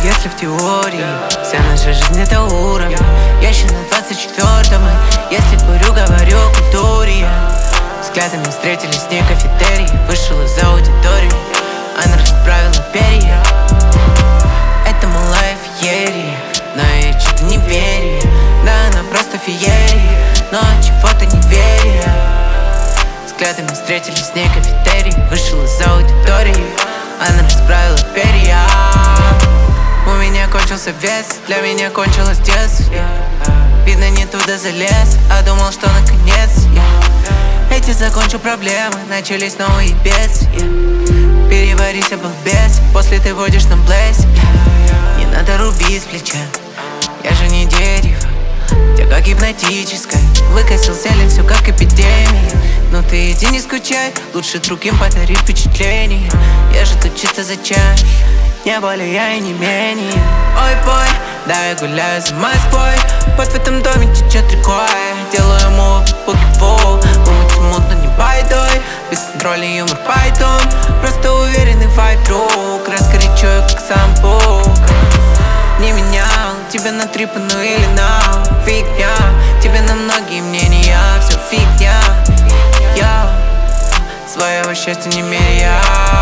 если в теории вся наша жизнь это уровень. Я еще на 24-м, и если курю, говорю о культуре я. Взглядами встретились с ней в кафетерии. Вышел из аудитории, она расправила перья. Это малая феерия, но ей что-то не верю. Да, она просто феерия, но чего-то не верю. Взглядами встретились с ней в кафетерии. Вышел из аудитории, она расправила перья. У меня кончился вес, для меня кончилось детство. Видно, не туда залез, а думал, что наконец я эти закончу проблемы, начались новые бедствия. Переварись, обалбес, после ты водишь на блэс. Не надо рубить с плеча, я же не дерево. Тебя как гипнотическое, выкосил селен, все как эпидемия. Но ты иди не скучай, лучше другим подари впечатление. Я же тут чисто за чай, не более я и не менее. Ой, бой, да я гуляю за Москвой. Под в этом доме течет рекой. Делаю ему буки-ву, умыть мутно не байдой. Без контроля юмор пойдом, просто уверенный вайб друг. Раскорячую, как сам Бог. Не менял тебя на трипану или на фигня. Тебе на многие мнения, все фигня. Я своего счастья не меряю.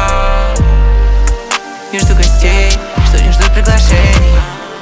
Не жду гостей, что не ждут приглашений.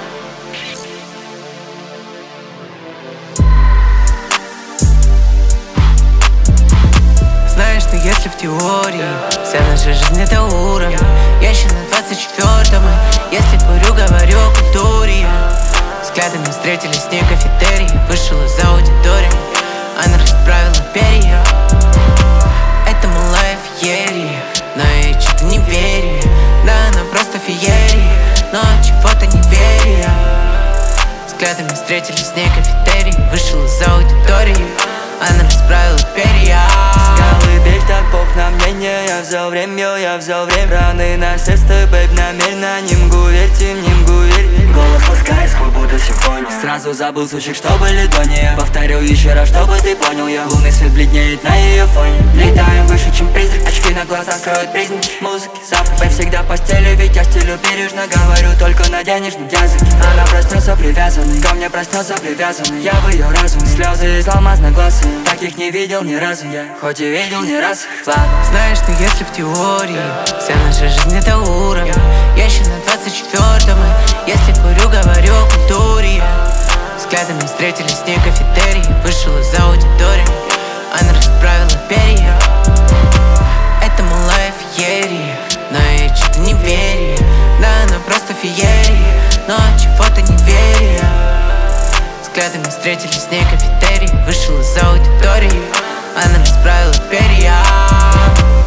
Знаешь, что если в теории вся наша жизнь это уровень. Я еще на 24-м, и если курю, говорю о культуре я. Взглядами встретились с ней в кафетерии. Вышел из аудитории, она расправила перья. Это малая феерия, но ей что-то не верю. Да, она просто феерия, но чего-то не верю. Взглядами встретились с ней в кафетерии. Вышел из аудитории, она расправила перья. Колыбель, так пох на мнение. Я взял время. Раны на сердце, бэйб, намеренно. Не мгу, верьте, не мгу, верь. Голос ласкает свой, будто симфония. Сразу забыл случай, что были до нее. Повторю еще раз, чтобы ты понял я. Лунный свет бледнеет на ее фоне. Летаем выше, чем призрак. Очки на глаза скроют признаки музыки. Запах всегда в постели, ведь я стилю бережно. Говорю, только наденешь на язык. Она проснется привязанной, ко мне проснется привязанной. Я в ее разум, слезы из алмазных глаз. Таких не видел ни разу я, хоть и видел не раз. Знаешь, что если в теории вся наша жизнь это уровень. Я еще на 24-м, и если курю, говорю о культуре я. Взглядами встретились с ней в кафетерии. Вышел из аудитории, она расправила перья. Это малая феерия, но ей что-то не верю. Да, она просто феерия, но чего-то не верю. Взглядами встретились с ней в кафетерии. Вышел из аудитории, она расправила перья.